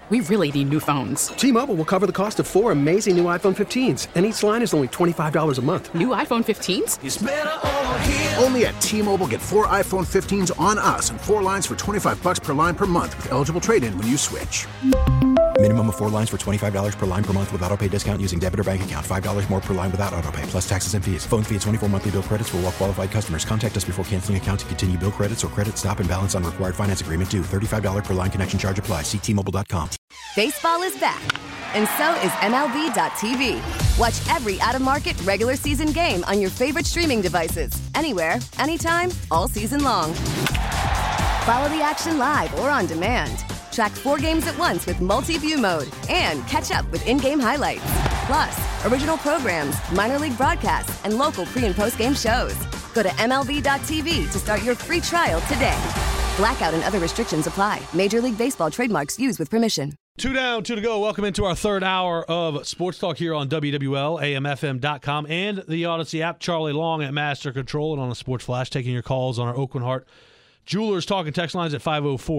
We really need new phones. T-Mobile will cover the cost of 4 amazing new iPhone 15s, and each line is only $25 a month. New iPhone 15s? It's better over here. Only at T-Mobile, get 4 iPhone 15s on us and 4 lines for $25 per line per month with eligible trade-in when you switch. Minimum of 4 lines for $25 per line per month with autopay discount using debit or bank account. $5 more per line without autopay, plus taxes and fees. Phone fee at 24 monthly bill credits for well-qualified customers. Contact us before canceling account to continue bill credits or credit stop and balance on required finance agreement due. $35 per line connection charge applies. See T-Mobile.com. Baseball is back, and so is MLB.tv. Watch every out-of-market regular season game on your favorite streaming devices. Anywhere, anytime, all season long. Follow the action live or on demand. Track 4 games at once with multi-view mode and catch up with in-game highlights. Plus, original programs, minor league broadcasts, and local pre- and post-game shows. Go to MLB.tv to start your free trial today. Blackout and other restrictions apply. Major League Baseball trademarks used with permission. 2 down, 2 to go. Welcome into our third hour of Sports Talk here on WWL, AMFM.com, and the Odyssey app. Charlie Long at Master Control and on the Sports Flash, taking your calls on our Oakland Heart Jewelers talking text lines at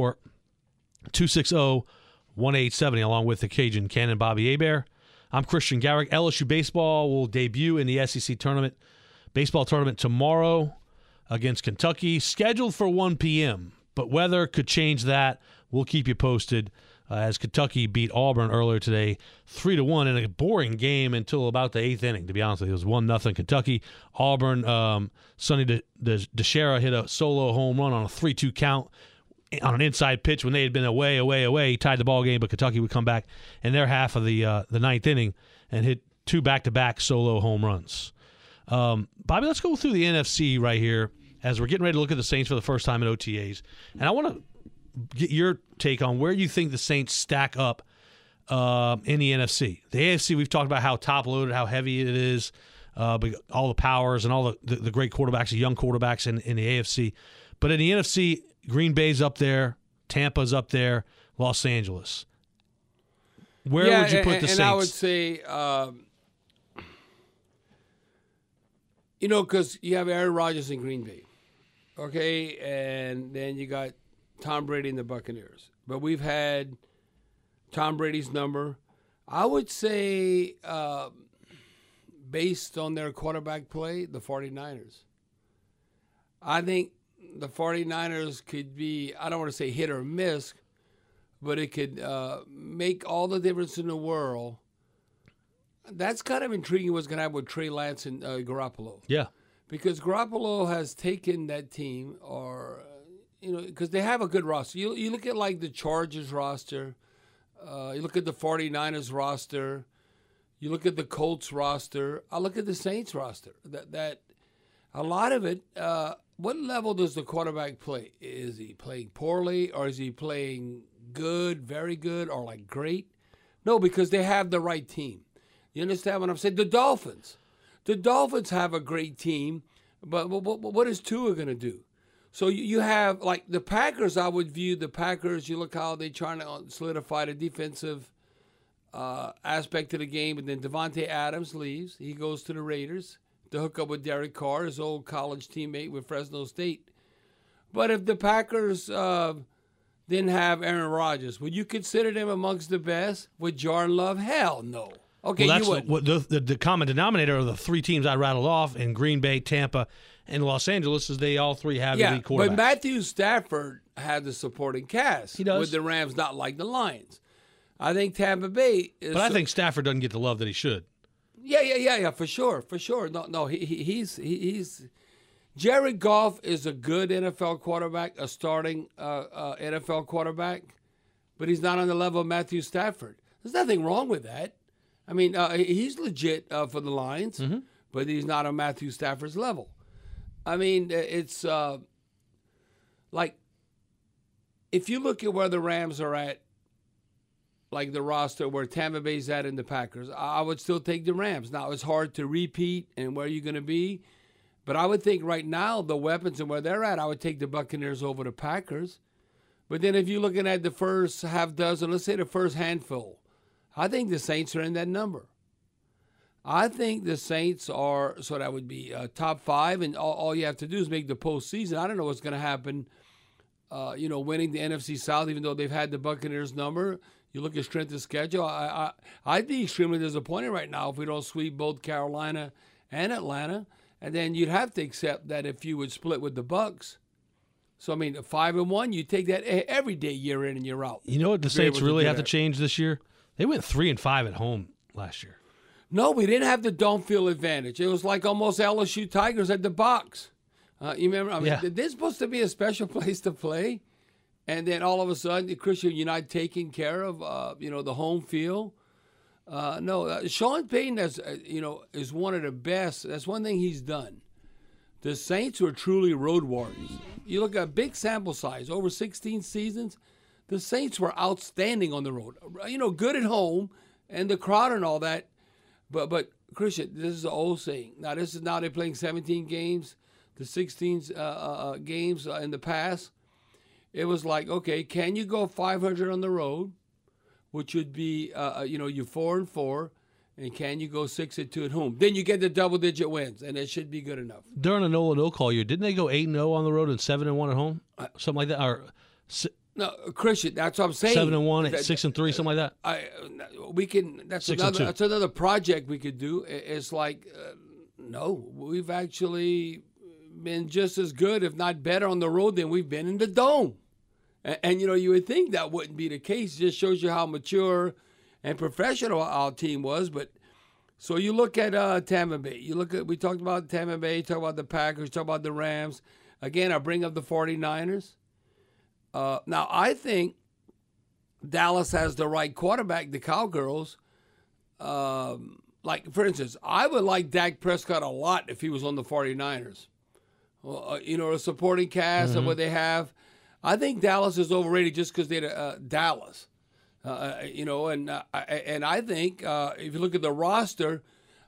504-260-1870, along with the Cajun Cannon Bobby Hebert. I'm Christian Garrick. LSU baseball will debut in the SEC tournament, baseball tournament tomorrow against Kentucky, scheduled for 1 p.m., but weather could change that. We'll keep you posted as Kentucky beat Auburn earlier today 3-1 in a boring game until about the 8th inning, to be honest with you. It was 1-0 Kentucky. Auburn, Sonny DeShera hit a solo home run on a 3-2 count on an inside pitch when they had been away. He tied the ball game, but Kentucky would come back in their half of the 9th inning and hit 2 back-to-back solo home runs. Bobby, let's go through the NFC right here as we're getting ready to look at the Saints for the first time in OTAs. And I want to get your take on where you think the Saints stack up in the NFC. The AFC, we've talked about how top-loaded, how heavy it is, but all the powers and all the great quarterbacks, the young quarterbacks in the AFC. But in the NFC, Green Bay's up there, Tampa's up there, Los Angeles. Where would you put the Saints? And I would say, because you have Aaron Rodgers in Green Bay, okay, and then you got Tom Brady and the Buccaneers. But we've had Tom Brady's number. I would say, based on their quarterback play, the 49ers. I think the 49ers could be, I don't want to say hit or miss, but it could make all the difference in the world. That's kind of intriguing what's going to happen with Trey Lance and Garoppolo. Yeah. Because Garoppolo has taken that team, because they have a good roster. You look at like the Chargers roster, you look at the 49ers roster, you look at the Colts roster, I look at the Saints roster. That a lot of it, what level does the quarterback play? Is he playing poorly, or is he playing good, very good, or like great? No, because they have the right team. You understand what I'm saying? The Dolphins have a great team, but what is Tua going to do? So you have, like, the Packers, I would view the Packers, you look how they're trying to solidify the defensive aspect of the game, and then Devontae Adams leaves. He goes to the Raiders to hook up with Derek Carr, his old college teammate with Fresno State. But if the Packers didn't have Aaron Rodgers, would you consider them amongst the best with Jordan Love? Hell no. Okay, well, that's you would. The common denominator of the 3 teams I rattled off in Green Bay, Tampa, and Los Angeles is they all 3 have elite quarterbacks. But Matthew Stafford had the supporting cast. He does. With the Rams, not like the Lions. I think Tampa Bay is. But I think Stafford doesn't get the love that he should. Yeah, for sure. No, he's Jared Goff is a good NFL quarterback, a starting NFL quarterback, but he's not on the level of Matthew Stafford. There's nothing wrong with that. I mean, he's legit for the Lions, but he's not on Matthew Stafford's level. I mean, it's like if you look at where the Rams are at, like the roster where Tampa Bay's at in the Packers, I would still take the Rams. Now, it's hard to repeat and where you're going to be, but I would think right now the weapons and where they're at, I would take the Buccaneers over the Packers. But then if you're looking at the first half dozen, let's say the first handful, I think the Saints are in that number. I think the Saints are, so that would be top 5, and all you have to do is make the postseason. I don't know what's going to happen, winning the NFC South, even though they've had the Buccaneers number. You look at strength of schedule. I'd be extremely disappointed right now if we don't sweep both Carolina and Atlanta, and then you'd have to accept that if you would split with the Bucks. So I mean, 5-1, you take that every day, year in and year out. You know what the Saints really have to change this year? They went 3-5 at home last year. No, we didn't have the dome field advantage. It was like almost LSU Tigers at the box. You remember? I mean, this is supposed to be a special place to play, and then all of a sudden, Christian, you're not taking care of the home field. Sean Payton is one of the best. That's one thing he's done. The Saints were truly road warriors. You look at big sample size, over 16 seasons. The Saints were outstanding on the road. Good at home and the crowd and all that. But Christian, this is an old saying. Now they're playing 17 games, the 16 games in the past. It was like, okay, can you go 500 on the road, which would be you're 4-4. And can you go 6-2 at home? Then you get the double-digit wins, and it should be good enough. During a no call year, didn't they go 8-0 on the road and 7-1 at home, something like that? Or no, Christian, that's what I'm saying. 7-1, 6-3, something like that. We can. That's another project we could do. It's like, no, we've actually been just as good, if not better, on the road than we've been in the dome. And you would think that wouldn't be the case. It just shows you how mature and professional our team was. But so you look at Tampa Bay. We talked about Tampa Bay, talk about the Packers, talk about the Rams. Again, I bring up the 49ers. Now, I think Dallas has the right quarterback, the Cowgirls. Like, for instance, I would like Dak Prescott a lot if he was on the 49ers. A supporting cast of what they have. I think Dallas is overrated just because they're Dallas. And I think if you look at the roster,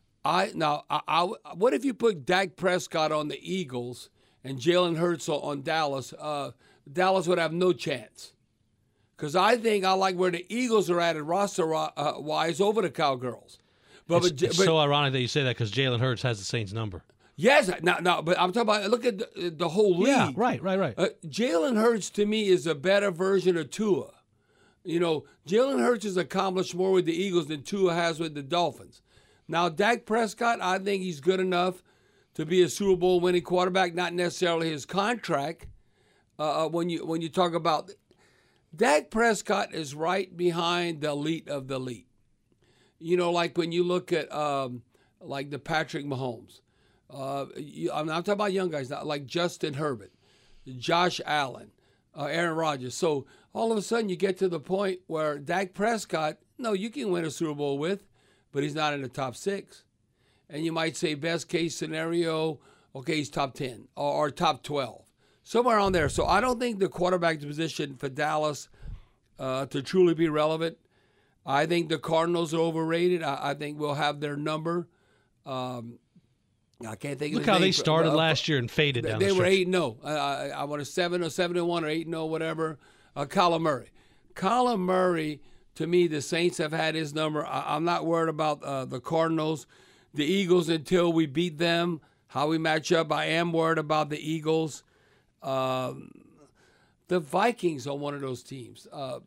what if you put Dak Prescott on the Eagles and Jalen Hurts on Dallas? Dallas would have no chance. Because I think I like where the Eagles are at roster-wise over the Cowgirls. But it's so ironic that you say that because Jalen Hurts has the Saints number. Yes, no, but I'm talking about, look at the whole league. Yeah, right. Jalen Hurts, to me, is a better version of Tua. Jalen Hurts has accomplished more with the Eagles than Tua has with the Dolphins. Now, Dak Prescott, I think he's good enough to be a Super Bowl winning quarterback, not necessarily his contract. When you talk about Dak Prescott is right behind the elite of the elite. Like when you look at like the Patrick Mahomes. I'm talking about young guys, like Justin Herbert, Josh Allen, Aaron Rodgers. So all of a sudden you get to the point where Dak Prescott, no, you can win a Super Bowl with, but he's not in the top 6. And you might say best case scenario, okay, he's top 10 or top 12, somewhere on there. So I don't think the quarterback position for Dallas to truly be relevant. I think the Cardinals are overrated. I think we'll have their number. I can't think of Look how they started last year and faded down the stretch. They were 8-0. I want a 7 or 7-1 or 8-0, whatever. Kyler Murray. Kyler Murray, to me, the Saints have had his number. I'm not worried about the Cardinals. The Eagles, until we beat them, how we match up, I am worried about the Eagles. The Vikings are one of those teams.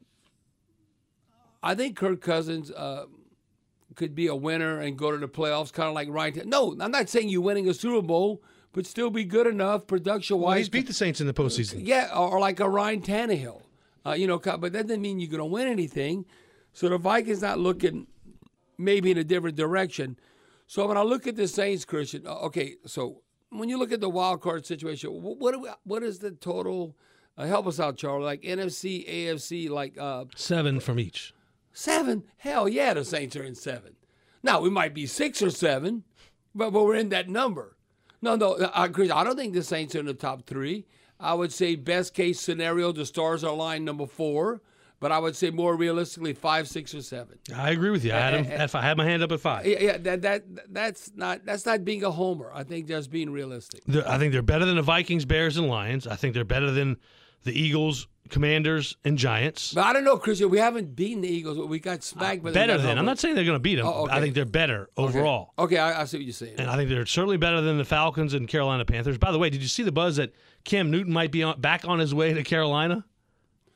I think Kirk Cousins could be a winner and go to the playoffs, kind of like Ryan. No, I'm not saying you winning a Super Bowl, but still be good enough production-wise. Well, he's beat the Saints in the postseason. Yeah, or like a Ryan Tannehill. But that doesn't mean you're going to win anything. So the Vikings not looking maybe in a different direction. So when I look at the Saints, Christian, okay, so when you look at the wild card situation, what is the total? Help us out, Charlie. Like NFC, AFC, like 7 from each. 7? Hell yeah, the Saints are in 7. Now, we might be 6 or 7, but we're in that number. No, Chris, I don't think the Saints are in the top 3. I would say best case scenario, the stars are aligned number 4, but I would say more realistically 5, 6, or 7. I agree with you. I had my hand up at 5. Yeah, that's not being a homer. I think that's being realistic. I think they're better than the Vikings, Bears, and Lions. I think they're better than the Eagles, Commanders, and Giants. But I don't know, Christian. We haven't beaten the Eagles. We got smacked. Better than. I'm not saying they're going to beat them. Oh, okay. I think they're better overall. Okay, I see what you're saying. And I think they're certainly better than the Falcons and Carolina Panthers. By the way, did you see the buzz that Cam Newton might be back on his way to Carolina?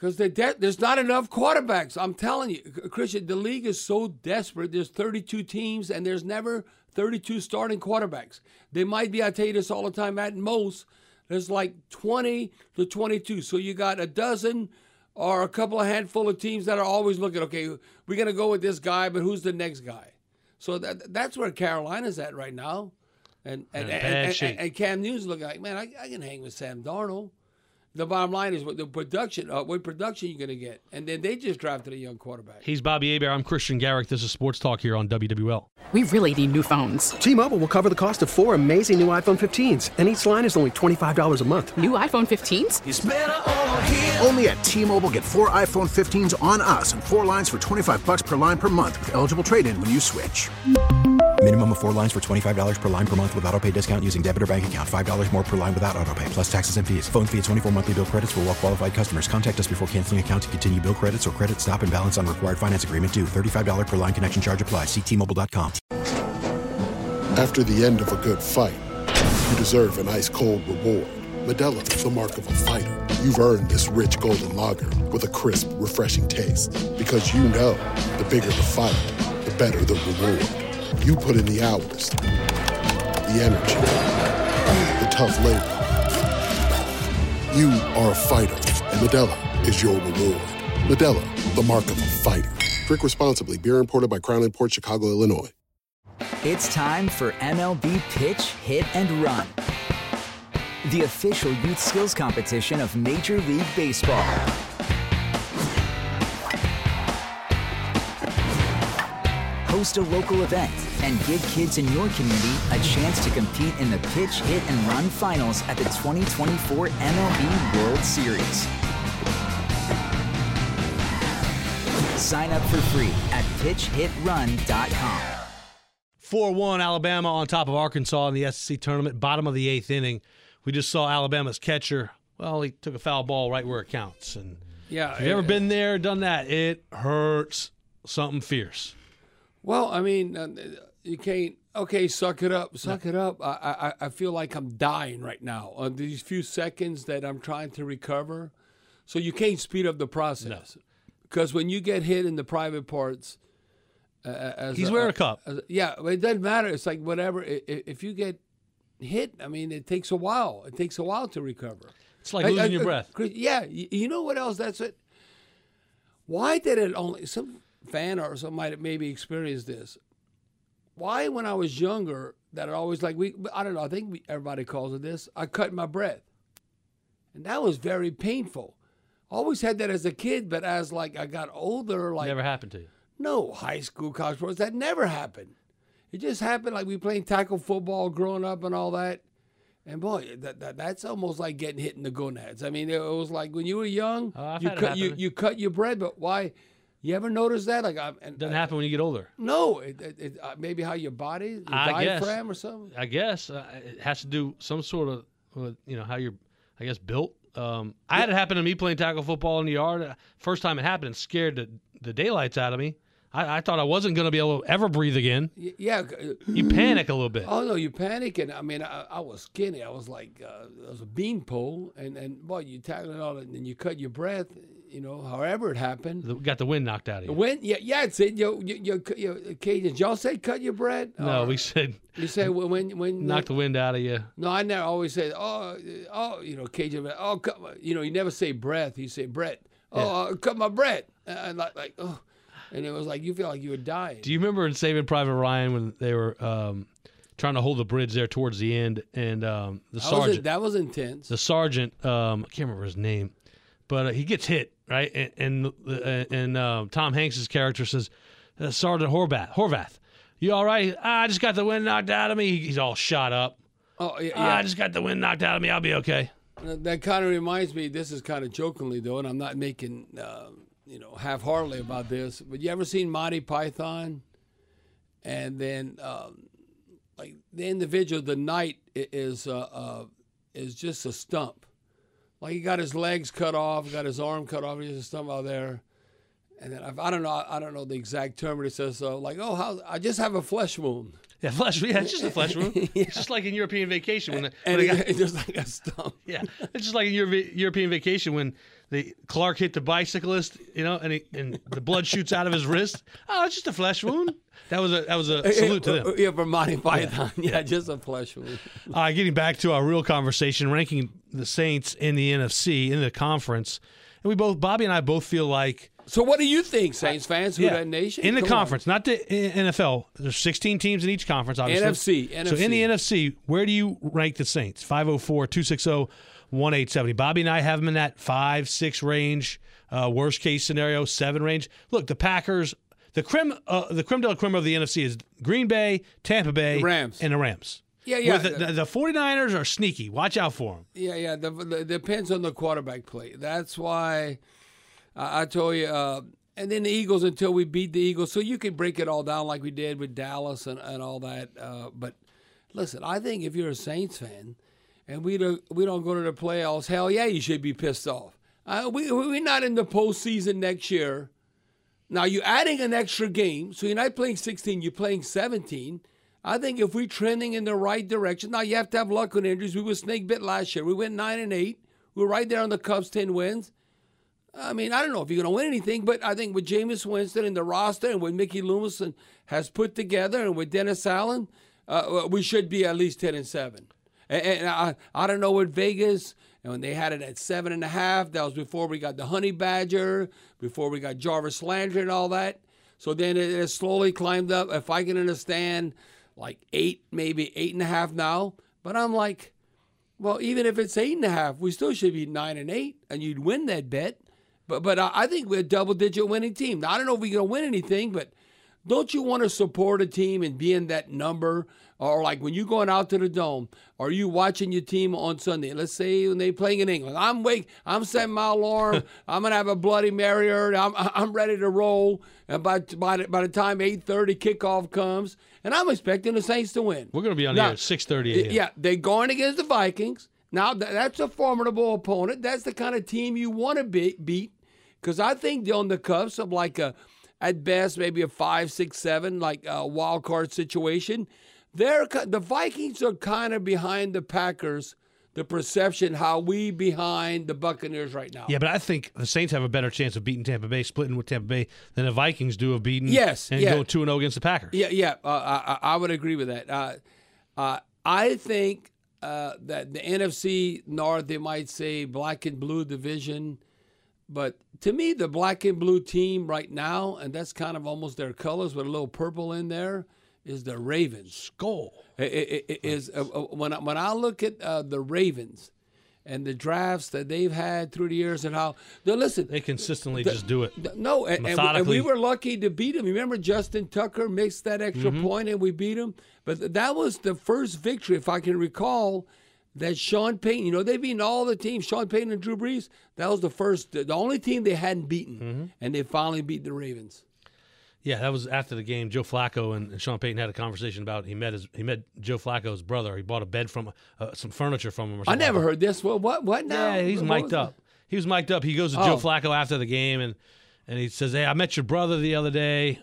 Because there's not enough quarterbacks. I'm telling you, Christian, the league is so desperate. There's 32 teams, and there's never 32 starting quarterbacks. They might be, I tell you this all the time, at most, there's like 20 to 22. So you got a dozen or a couple of handful of teams that are always looking, okay, we're going to go with this guy, but who's the next guy? So that's where Carolina's at right now. And Cam Newton's looking like, man, I can hang with Sam Darnold. The bottom line is what production you're going to get. And then they just drafted a young quarterback. He's Bobby Hebert. I'm Christian Garrick. This is Sports Talk here on WWL. We really need new phones. T-Mobile will cover the cost of 4 amazing new iPhone 15s, and each line is only $25 a month. New iPhone 15s? It's better over here. Only at T-Mobile, get 4 iPhone 15s on us and 4 lines for $25 per line per month with eligible trade-in when you switch. Minimum of 4 lines for $25 per line per month with autopay discount using debit or bank account. $5 more per line without autopay, plus taxes and fees. Phone fee at 24 monthly bill credits for well-qualified customers. Contact us before canceling account to continue bill credits or credit stop and balance on required finance agreement due. $35 per line connection charge applies. See T-Mobile.com. After the end of a good fight, you deserve an ice-cold reward. Modelo is the mark of a fighter. You've earned this rich golden lager with a crisp, refreshing taste. Because you know, the bigger the fight, the better the reward. You put in the hours, the energy, the tough labor. You are a fighter, and Modelo is your reward. Modelo, the mark of a fighter. Drink responsibly. Beer imported by Crown Imports, Chicago, Illinois. It's time for MLB Pitch, Hit, and Run, the official youth skills competition of Major League Baseball. Host a local event and give kids in your community a chance to compete in the Pitch, Hit, and Run finals at the 2024 MLB World Series. Sign up for free at pitchhitrun.com. 4-1 Alabama on top of Arkansas in the SEC tournament, bottom of the 8th inning. We just saw Alabama's catcher. Well, he took a foul ball right where it counts. And yeah, if you've ever been there, done that, it hurts something fierce. Well, I mean, you can't. Okay, suck it up. Suck it up. I feel like I'm dying right now on these few seconds that I'm trying to recover. So you can't speed up the process. Because when you get hit in the private parts, he's wearing a cup. Yeah, it doesn't matter. It's like whatever. If you get hit, I mean, it takes a while. It takes a while to recover. It's like losing your breath. Yeah. You know what else? That's it. Why did it only some fan or somebody maybe experienced this? Why, when I was younger, that I always like I don't know. I think everybody calls it this. I cut my breath, and that was very painful. Always had that as a kid, but as like I got older, like never happened to you. No, high school, college sports, that never happened. It just happened like we playing tackle football growing up and all that. And boy, that's almost like getting hit in the gonads. I mean, it was like when you were young, you cut your breath, but why? You ever notice that? Like, it doesn't happen when you get older. No, maybe how your body, your diaphragm or something. I guess it has to do some sort of, how you're, I guess, built. I had it happen to me playing tackle football in the yard. First time it happened, it scared the daylights out of me. I thought I wasn't going to be able to ever breathe again. Yeah. You panic a little bit. Oh, no, you panic. And, I mean, I was skinny. I was like, I was a beanpole. And boy, you tackle it all, and then you cut your breath, however it happened. Got the wind knocked out of you. The wind? Yeah, it's it. Cajuns, y'all say cut your breath? No, we said. You say when knock the wind out of you. No, I never always say, Cajun, you never say breath. You say breath. Cut my breath. And like. And it was like you feel like you were dying. Do you remember in Saving Private Ryan when they were trying to hold the bridge there towards the end, and the sergeant? That was intense. The sergeant, I can't remember his name, but he gets hit, right? And Tom Hanks' character says, Sergeant Horvath, you all right? I just got the wind knocked out of me. He's all shot up. Oh, yeah. I just got the wind knocked out of me. I'll be okay. That kind of reminds me, this is kind of jokingly, though, and I'm not making... half-heartedly about this, but you ever seen Monty Python? And then, like the individual, the knight is just a stump. Like he got his legs cut off, got his arm cut off, he's a stump out there. And then I don't know the exact term, but it says I just have a flesh wound. Yeah, flesh. Yeah, it's just a flesh wound. Yeah. It's just like in European Vacation when It's just like a stump. yeah, it's just like in European Vacation when Clark hit the bicyclist, and the blood shoots out of his wrist. Oh, it's just a flesh wound. That was a salute to them. Yeah, for Monty Python. Yeah, just a flesh wound. Getting back to our real conversation, ranking the Saints in the NFC in the conference, and Bobby and I both feel like. So what do you think, Saints fans? Who that nation? In the conference, not the NFL. There's 16 teams in each conference, obviously. NFC. So in the NFC, where do you rank the Saints? 504-260-1870. Bobby and I have them in that 5-6 range, worst case scenario, 7 range. Look, the Packers, the creme de la creme of the NFC is Green Bay, Tampa Bay, the Rams. and the Rams. Yeah. The 49ers are sneaky. Watch out for them. Yeah. Depends on the quarterback play. That's why I told you. And then the Eagles until we beat the Eagles. So you could break it all down like we did with Dallas and all that. But listen, I think if you're a Saints fan and we don't go to the playoffs, hell yeah, you should be pissed off. We're not in the postseason next year. Now, you're adding an extra game, so you're not playing 16, you're playing 17. I think if we're trending in the right direction, now you have to have luck with injuries. We were snake bit last year. We went 9-8. We were right there on the Cubs' 10 wins. I mean, I don't know if you're going to win anything, but I think with Jameis Winston and the roster and what Mickey Loomis has put together and with Dennis Allen, we should be at least 10-7. And I don't know what Vegas, and when they had it at 7.5, that was before we got the Honey Badger, before we got Jarvis Landry and all that. So then it slowly climbed up. If I can understand, like 8, maybe 8.5 now. But I'm like, well, even if it's 8.5, we still should be 9-8, and you'd win that bet. But I think we're a double-digit winning team. Now, I don't know if we're going to win anything, but don't you want to support a team and be in that number? Or like when you're going out to the Dome, are you watching your team on Sunday? Let's say when they're playing in England. I'm setting my alarm. I'm going to have a Bloody Mary. I'm ready to roll. And by the time 8:30 kickoff comes, and I'm expecting the Saints to win. We're going to be on the air at 6:30 a.m. Yeah, they're going against the Vikings. Now, that's a formidable opponent. That's the kind of team you want to beat. Because I think they're on the cusp of like at best, maybe a 5, 6, 7, like a wild card situation. The Vikings are kind of behind the Packers, the perception, how we behind the Buccaneers right now. Yeah, but I think the Saints have a better chance of beating Tampa Bay, splitting with Tampa Bay, than the Vikings do of beating going 2-0 against the Packers. Yeah. I would agree with that. I think that the NFC North, they might say black and blue division. But to me, the black and blue team right now, and that's kind of almost their colors with a little purple in there, is the Ravens. Skull. When I look at the Ravens and the drafts that they've had through the years and how they consistently just do it. And we were lucky to beat them. Remember Justin Tucker mixed that extra point and we beat him? But that was the first victory, if I can recall, that Sean Payton, they've beaten all the teams, Sean Payton and Drew Brees. That was the only team they hadn't beaten, and they finally beat the Ravens. Yeah, that was after the game. Joe Flacco and Sean Payton had a conversation about he met Joe Flacco's brother. He bought a bed from some furniture from him. Or something. I never heard this. Well, what now? Yeah, he's mic'd up. He was mic'd up. He goes to Joe Flacco after the game and he says, "Hey, I met your brother the other day.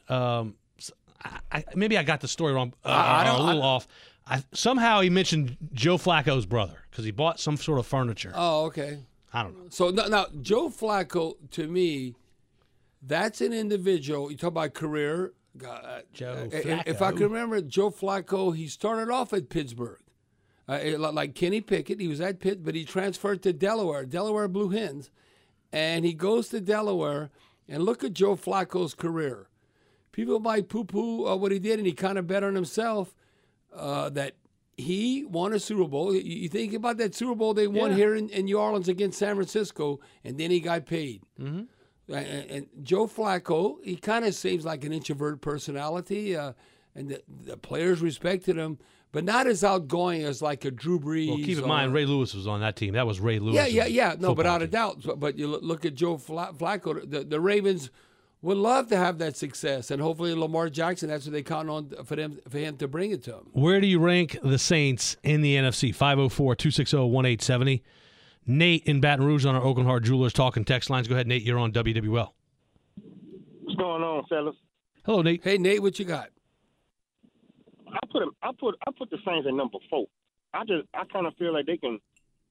Maybe I got the story wrong, a little off. Somehow he mentioned Joe Flacco's brother because he bought some sort of furniture. Oh, okay. I don't know. So now Joe Flacco, to me, that's an individual. You talk about career. Joe Flacco. If I can remember, Joe Flacco, he started off at Pittsburgh. Like Kenny Pickett, he was at Pitt, but he transferred to Delaware Blue Hens. And he goes to Delaware, and look at Joe Flacco's career. People might poo-poo what he did, and he kind of bet on himself. That he won a Super Bowl. You think about that Super Bowl they won here in New Orleans against San Francisco, and then he got paid. Mm-hmm. And Joe Flacco, he kind of seems like an introvert personality, and the players respected him, but not as outgoing as like a Drew Brees. Well, keep in mind, Ray Lewis was on that team. That was Ray Lewis. Yeah. No, without a doubt. But you look at Joe Flacco, the Ravens would love to have that success, and hopefully Lamar Jackson, that's what they count on for him to bring it to them. Where do you rank the Saints in the NFC? 504-260-1870. Nate in Baton Rouge on our Oakland Heart Jewelers talking text lines. Go ahead, Nate. You're on WWL. What's going on, fellas? Hello, Nate. Hey, Nate, what you got? I I put the Saints at number 4. I kind of feel like they can.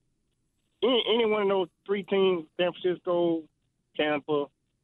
Any one of those 3 teams, San Francisco, Tampa,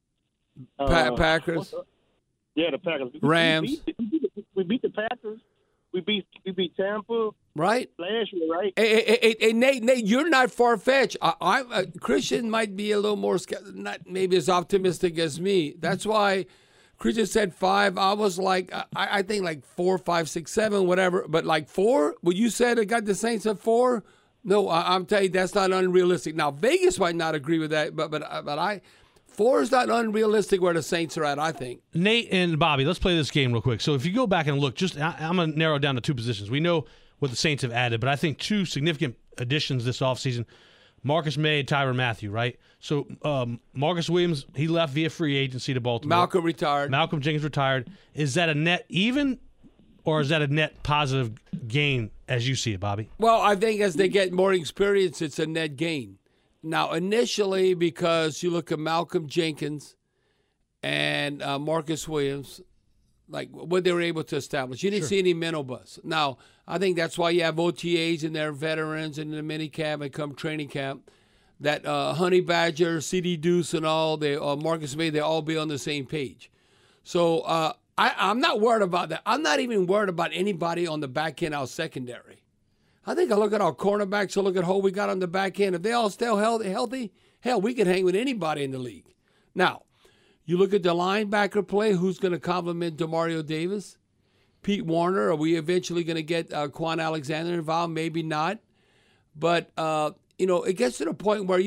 Packers. Yeah, the Packers. Rams. We beat the Packers. We beat Tampa. Right. Last year, right? Hey, Nate, you're not far-fetched. Christian might be a little more, not maybe as optimistic as me. That's why Christian said 5. I was like, I think like 4, 5, 6, 7, whatever. But like 4, what you said, it got the Saints at 4. No, I'm telling you, that's not unrealistic. Now, Vegas might not agree with that, but 4 is not unrealistic where the Saints are at, I think. Nate and Bobby, let's play this game real quick. So if you go back and look, I'm going to narrow it down to 2 positions. We know what the Saints have added, but I think 2 significant additions this offseason, Marcus May, Tyrann Mathieu, right? So Marcus Williams, he left via free agency to Baltimore. Malcolm retired. Malcolm Jenkins retired. Is that a net even, or is that a net positive gain as you see it, Bobby? Well, I think as they get more experience, it's a net gain. Now, initially, because you look at Malcolm Jenkins and Marcus Williams, like what they were able to establish. You didn't see any mental buzz. Now, I think that's why you have OTAs and their veterans in the minicamp and come training camp. That Honey Badger, CD Deuce, and all, Marcus May, they all be on the same page. So I'm not worried about that. I'm not even worried about anybody on the back end out secondary. I think I look at our cornerbacks, I look at who we got on the back end. If they all stay healthy, hell, we can hang with anybody in the league. Now, you look at the linebacker play, who's going to complement DeMario Davis? Pete Warner, are we eventually going to get Quan Alexander involved? Maybe not. But, it gets to the point where,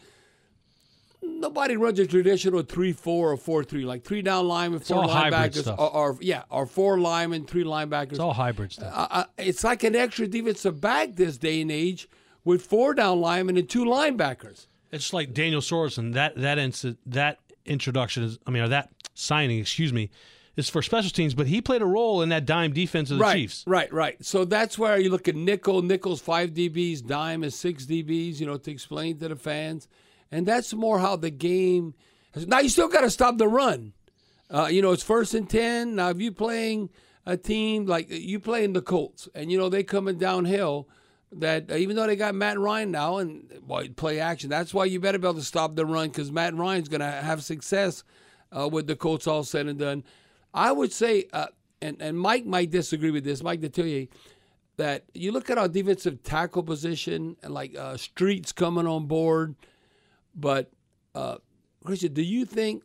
nobody runs a traditional 3-4 or 4-3, like 3 down linemen, 4 linebackers, or 4 linemen, 3 linebackers. It's all hybrid stuff. It's like an extra defensive back this day and age with 4 down linemen and 2 linebackers. It's like Daniel Sorensen. That introduction that signing, is for special teams, but he played a role in that dime defense of the Chiefs. Right. So that's where you look at Nickel's 5 DBs, dime is 6 DBs, to explain to the fans. And that's more how the game – now, you still got to stop the run. It's 1st and 10. Now, if you're playing a team like you playing the Colts and, they coming downhill, that even though they got Matt Ryan now and play action, that's why you better be able to stop the run because Matt Ryan's going to have success with the Colts all said and done. I would say, and Mike might disagree with this, Mike Detillier, that you look at our defensive tackle position and like Streets coming on board – but, Christian, do you think,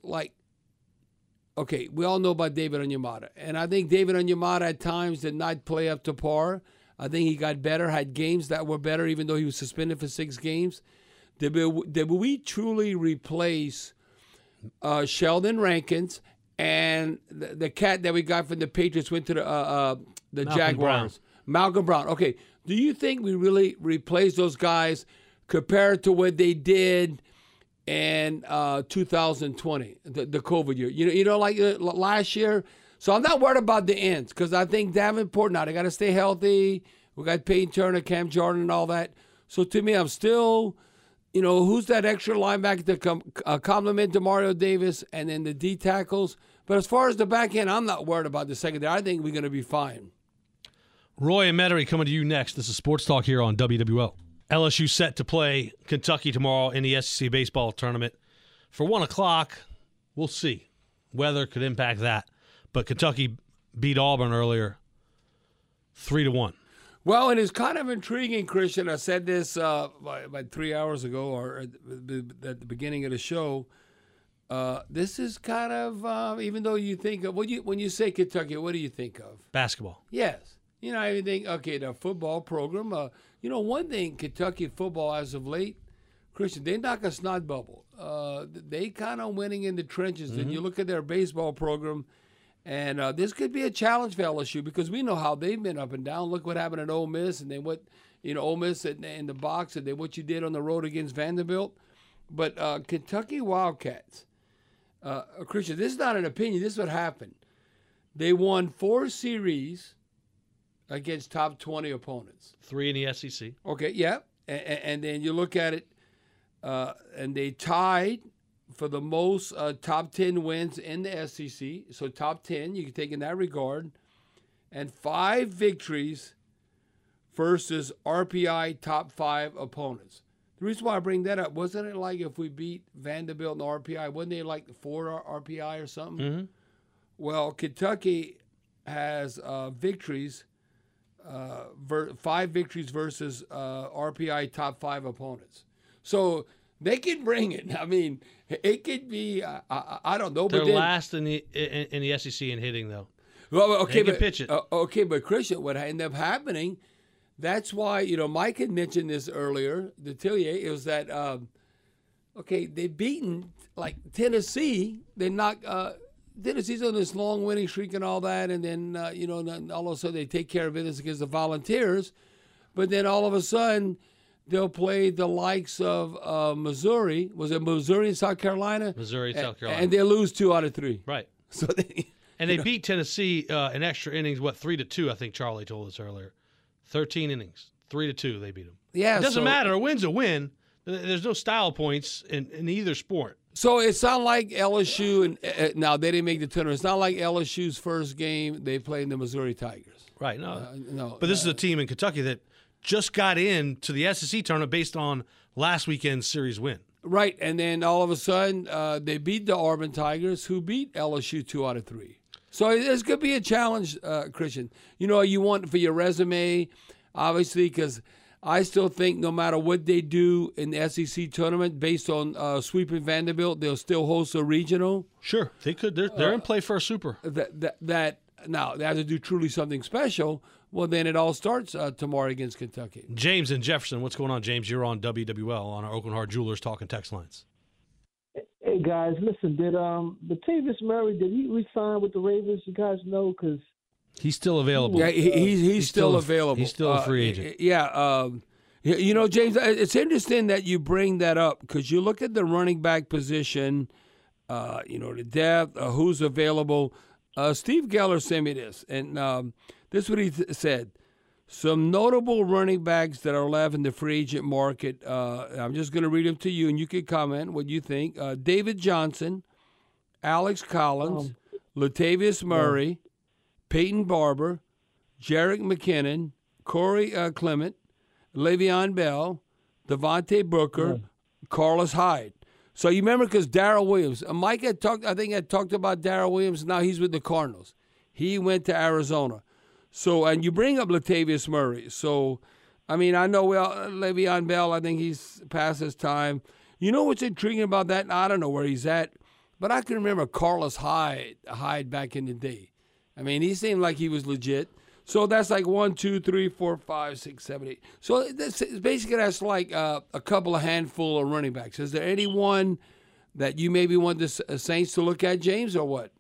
we all know about David Onyemata, and I think David Onyemata at times did not play up to par. I think he got better, had games that were better, even though he was suspended for 6 games. Did we truly replace Sheldon Rankins and the cat that we got from the Patriots went to the Jaguars? Malcolm Brown. Okay, do you think we really replaced those guys compared to what they did in 2020, the COVID year? Like last year. So I'm not worried about the ends because I think Davenport, now they got to stay healthy. We got Peyton Turner, Cam Jordan, and all that. So to me, I'm still, who's that extra linebacker to complement DeMario Davis and then the D tackles. But as far as the back end, I'm not worried about the secondary. I think we're going to be fine. Roy and Metairie coming to you next. This is Sports Talk here on WWL. LSU set to play Kentucky tomorrow in the SEC baseball tournament. For 1 o'clock, we'll see. Weather could impact that. But Kentucky beat Auburn earlier 3-1. Well, it is kind of intriguing, Christian. I said this about 3 hours ago or at the beginning of the show. This is kind of, even though you think of, when you say Kentucky, what do you think of? Basketball. Yes. I think, okay, the football program. One thing Kentucky football as of late, Christian, they knock a snot bubble. They kind of winning in the trenches. And you look at their baseball program, and this could be a challenge for LSU because we know how they've been up and down. Look what happened at Ole Miss, and then what, Ole Miss in the box, and then what you did on the road against Vanderbilt. But Kentucky Wildcats, Christian, this is not an opinion. This is what happened. They won 4 series against top 20 opponents. 3 in the SEC. Okay, yeah. And then you look at it, and they tied for the most top 10 wins in the SEC. So top 10, you can take in that regard. and 5 victories versus RPI top 5 opponents. The reason why I bring that up, wasn't it like if we beat Vanderbilt in RPI, wasn't it like 4 RPI or something? Mm-hmm. Well, Kentucky has victories, 5 victories versus RPI top 5 opponents. So they can bring it. I mean, it could be, I don't know. They're but then, last in the SEC in hitting, though. Well, okay, they can but pitch it. Okay, but Christian, what ended up happening, that's why, Mike had mentioned this earlier, Detillier, is that, they've beaten, like, Tennessee. They knocked Tennessee's on this long winning streak and all that, and then, then all of a sudden they take care of business against the Volunteers. But then all of a sudden they'll play the likes of Missouri. Was it Missouri and South Carolina? Missouri, South Carolina. And they'll lose 2 out of 3. Right. So they beat Tennessee in extra innings, 3-2, I think Charlie told us earlier. 13 innings, 3-2, they beat them. Yeah, it doesn't matter. A win's a win. There's no style points in either sport. So it's not like LSU, and now they didn't make the tournament. It's not like LSU's first game they played in the Missouri Tigers. Right, no. But this is a team in Kentucky that just got into the SEC tournament based on last weekend's series win. Right, and then all of a sudden they beat the Auburn Tigers, who beat LSU 2 out of 3. So it's going to be a challenge, Christian. You want for your resume, obviously, because I still think no matter what they do in the SEC tournament, based on sweeping Vanderbilt, they'll still host a regional. Sure, they could. They're in play for a super. That now they have to do truly something special. Well, then it all starts tomorrow against Kentucky. James in Jefferson, what's going on, James? You're on WWL on our Oakland Heart Jewelers Talking Text lines. Hey guys, listen. Did Latavius Murray, did he re-sign with the Ravens? You guys know, because he's still available. Yeah, he's still available. He's still a free agent. Yeah. James, it's interesting that you bring that up, because you look at the running back position, the depth, who's available. Steve Geller sent me this, and this is what he said. Some notable running backs that are left in the free agent market. I'm just going to read them to you, and you can comment what you think. David Johnson, Alex Collins, Latavius Murray, Peyton Barber, Jerick McKinnon, Corey Clement, Le'Veon Bell, Devontae Booker, Carlos Hyde. So you remember, because Darrell Williams, Mike had talked about Darrell Williams. Now he's with the Cardinals. He went to Arizona. So, and you bring up Latavius Murray. So, I mean, I know Le'Veon Bell, I think he's past his time. You know what's intriguing about that? I don't know where he's at, but I can remember Carlos Hyde back in the day. I mean, he seemed like he was legit. So that's like 1, 2, 3, 4, 5, 6, 7, 8. So basically that's like a couple of handful of running backs. Is there anyone that you maybe want the Saints to look at, James, or what?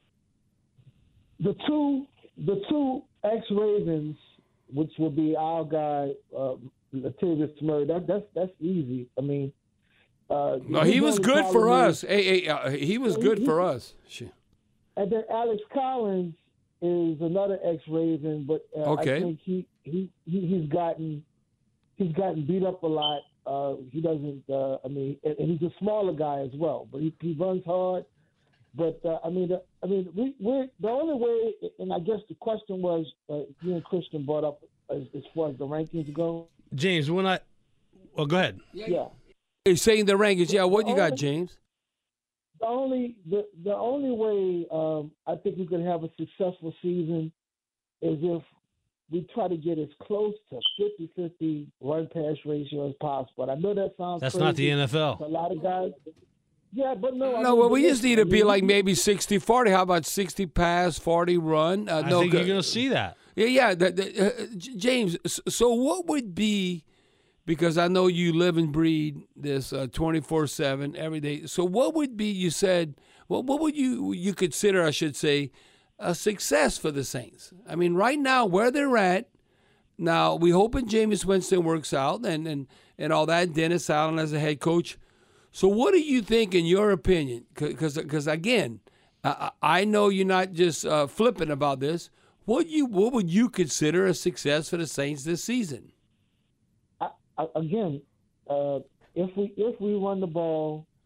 The two ex-Ravens, which will be our guy, Latavius Murray. That's easy. I mean, no, he was good for us. He was good for us. And then Alex Collins is another ex-Raven, but I think he's gotten beat up a lot. He doesn't. And he's a smaller guy as well, but he runs hard. But we're the only way, and I guess the question was you and Christian brought up as far as the rankings go. James, go ahead. Yeah. He's saying the rankings. Yeah, what you got, James? The only way I think we could have a successful season is if we try to get as close to 50-50 run-pass ratio as possible. And I know that sounds That's crazy. not the NFL. A lot of guys. Yeah, but no. No, well, we just need to be like maybe 60-40. How about 60 pass, 40 run? I think you're going to see that. Yeah. James, so what would be, because I know you live and breathe this 24/7 every day. So what would be, you said, what would you consider, I should say, a success for the Saints? I mean, right now, where they're at, now we hoping Jameis Winston works out and all that, Dennis Allen as a head coach. So what do you think, in your opinion? Because again, I know you're not just flippant about this. What would you consider a success for the Saints this season? If we run the ball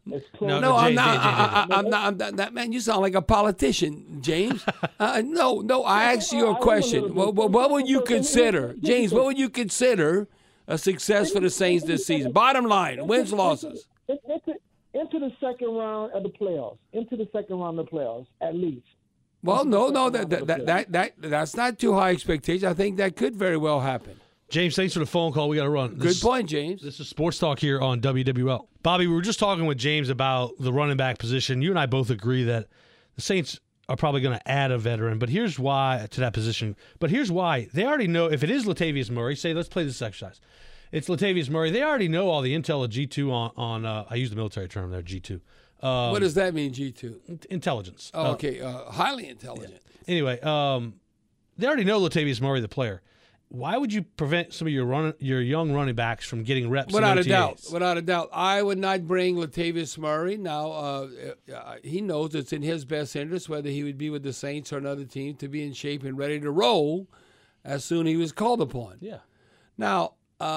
No, I'm not. Man, you sound like a politician, James. No. I asked you a question. What would you consider, James? What would you consider a success for the Saints this season? Bottom line, wins, losses. Into the second round of the playoffs. At least. Well, no, that's not too high expectation. I think that could very well happen. James, thanks for the phone call. We got to run. Good point, James. This is Sports Talk here on WWL. Bobby, we were just talking with James about the running back position. You and I both agree that the Saints are probably going to add a veteran, but here's why to that position. But here's why. They already know if it is Latavius Murray, say, let's play this exercise. It's Latavius Murray. They already know all the intel of G2 on I use the military term there, G2. What does that mean, G2? Intelligence. Oh, okay. Highly intelligent. Yeah. Anyway, they already know Latavius Murray, the player. Why would you prevent some of your young running backs from getting reps? Without a doubt. I would not bring Latavius Murray. Now, he knows it's in his best interest, whether he would be with the Saints or another team, to be in shape and ready to roll as soon as he was called upon. Yeah. Now,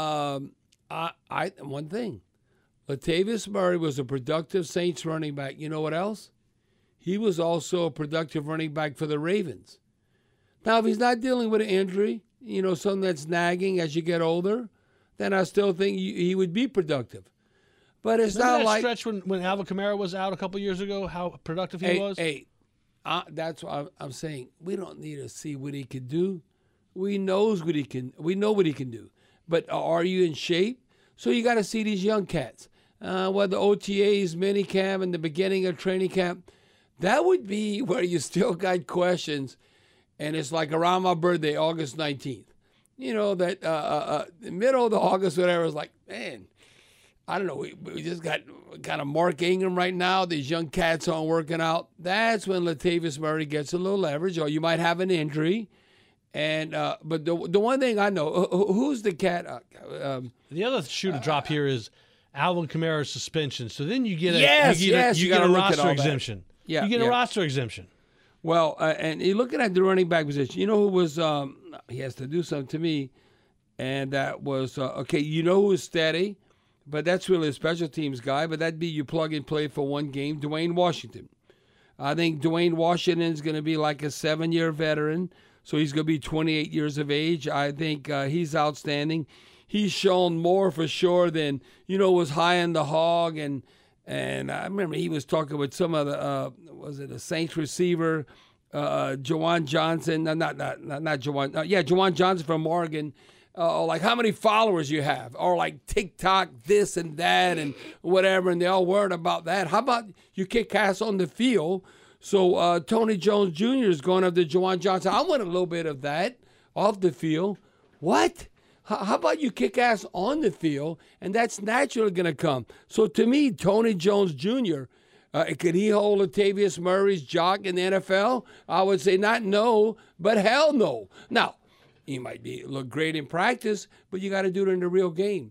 one thing. Latavius Murray was a productive Saints running back. You know what else? He was also a productive running back for the Ravens. Now, if he's not dealing with an injury, something that's nagging as you get older, then I still think he would be productive. But it's Remember not like stretch when Alvin Kamara was out a couple years ago, how productive he was? That's what I'm saying. We don't need to see what he can do. We know what he can do. But are you in shape? So you got to see these young cats. Whether OTAs, minicamp, and the beginning of training camp, that would be where you still got questions. And it's like around my birthday, August 19th. The middle of the August, whatever, is like, man, I don't know. We just got kind of Mark Ingram right now. These young cats aren't working out. That's when Latavius Murray gets a little leverage, or you might have an injury. And but the one thing I know, who's the cat? The other shoe to drop here is Alvin Kamara's suspension. So then you get a roster exemption. Yeah, you get a roster exemption. Well, and you're looking at the running back position. You know who was he has to do something to me, and that was okay. You know who's steady, but that's really a special teams guy. But that'd be you plug and play for one game, Dwayne Washington. I think Dwayne Washington's going to be like a 7-year veteran. So he's going to be 28 years of age. I think he's outstanding. He's shown more for sure than, was high in the hog. And I remember he was talking with some of the, was it a Saints receiver, Juwan Johnson? Not Juwan. Juwan Johnson from Oregon. Like how many followers you have. Or like TikTok, this and that and whatever. And they all worried about that. How about you kick ass on the field? So Tony Jones Jr. is going up to Juwan Johnson. I want a little bit of that off the field. What? How about you kick ass on the field, and that's naturally going to come. So to me, Tony Jones Jr., could he hold Latavius Murray's jock in the NFL? I would say not no, but hell no. Now, he might look great in practice, but you got to do it in the real game.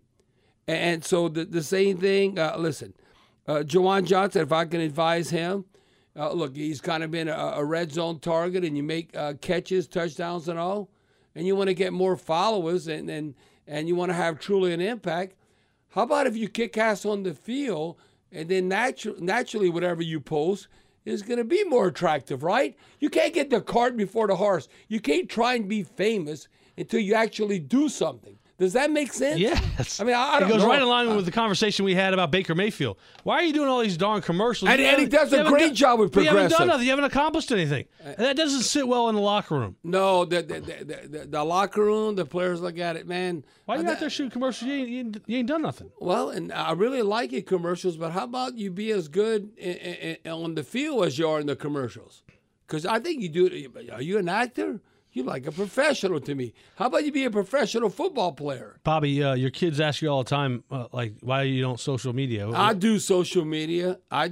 And so the same thing, listen, Juwan Johnson, if I can advise him, look, he's kind of been a red zone target, and you make catches, touchdowns, and all, and you want to get more followers, and you want to have truly an impact. How about if you kick ass on the field, and then naturally whatever you post is going to be more attractive, right? You can't get the cart before the horse. You can't try and be famous until you actually do something. Does that make sense? Yes. I mean, I don't know. It goes right in line with the conversation we had about Baker Mayfield. Why are you doing all these darn commercials? And he does a great job with Progressive. You haven't done nothing. You haven't accomplished anything. And that doesn't sit well in the locker room. No, the locker room, the players look at it, man. Why are you out there shooting commercials? You ain't done nothing. Well, and I really like your commercials, but how about you be as good on the field as you are in the commercials? Because I think you do. Are you an actor? You're like a professional to me. How about you be a professional football player? Bobby, your kids ask you all the time, why you don't social media? I do social media. But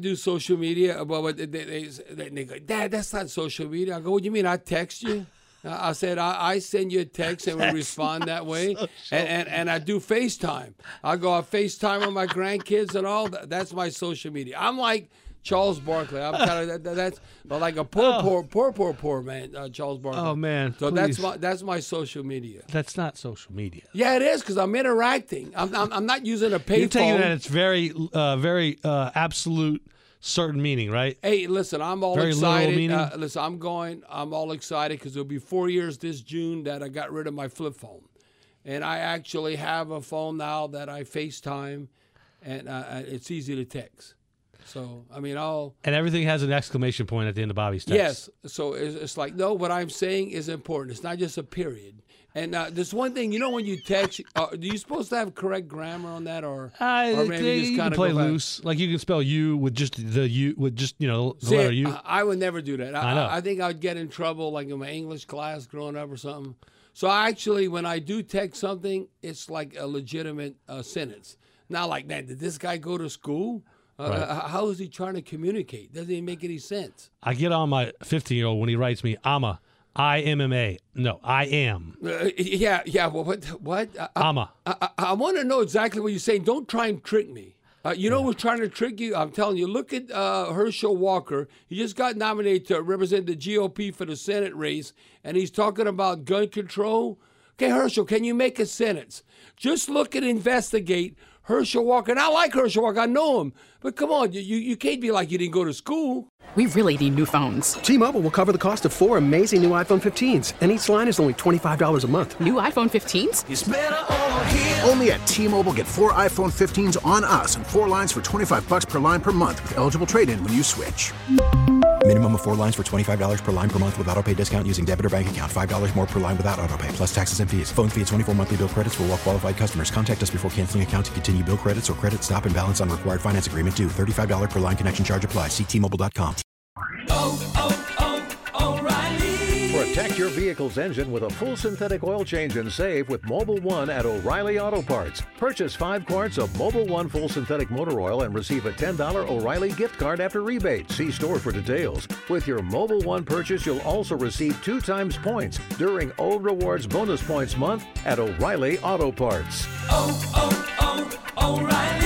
they go, Dad, that's not social media. I go, what do you mean? I text you? I said, I send you a text and we respond that way. And I do FaceTime. I go, I FaceTime with my grandkids and all. That's my social media. I'm like Charles Barkley. I'm kind of that's like a poor man. Charles Barkley. Oh man. So please. that's my social media. That's not social media. Yeah, it is because I'm interacting. I'm not using a payphone. You're taking that it's very absolute. Certain meaning, right? Hey, listen, I'm all Very excited. literal Listen, I'm all excited because it'll be 4 years this June that I got rid of my flip phone. And I actually have a phone now that I FaceTime, and it's easy to text. So, I mean, And everything has an exclamation point at the end of Bobby's text. Yes. So it's like, no, what I'm saying is important. It's not just a period. And there's one thing, when you text, are you supposed to have correct grammar on that, or maybe you can play loose? Like you can spell "you" with just the letter "U"? I would never do that. I know. I think I'd get in trouble, like in my English class growing up or something. So actually, when I do text something, it's like a legitimate sentence. Not like that. Did this guy go to school? Right. How is he trying to communicate? Doesn't even make any sense. I get on my 15-year-old when he writes me, I-M-M-A. No, I am. Yeah. Well, what? I want to know exactly what you're saying. Don't try and trick me. Who's trying to trick you? I'm telling you. Look at Herschel Walker. He just got nominated to represent the GOP for the Senate race, and he's talking about gun control. Okay, Herschel, can you make a sentence? Just look and investigate Herschel Walker. And I like Herschel Walker. I know him. But come on, you can't be like you didn't go to school. We really need new phones. T-Mobile will cover the cost of 4 amazing new iPhone 15s, and each line is only $25 a month. New iPhone 15s? It's better over here. Only at T-Mobile, get 4 iPhone 15s on us and 4 lines for $25 per line per month with eligible trade-in when you switch. Minimum of 4 lines for $25 per line per month with autopay discount using debit or bank account. $5 more per line without autopay, plus taxes and fees. Phone fee at 24 monthly bill credits for well-qualified customers. Contact us before canceling account to continue bill credits or credit stop and balance on required finance agreement due. $35 per line connection charge applies. See T-Mobile.com. O'Reilly. Protect your vehicle's engine with a full synthetic oil change and save with Mobil 1 at O'Reilly Auto Parts. Purchase 5 quarts of Mobil 1 full synthetic motor oil and receive a $10 O'Reilly gift card after rebate. See store for details. With your Mobil 1 purchase, you'll also receive 2 times points during O Rewards Bonus Points Month at O'Reilly Auto Parts. O'Reilly.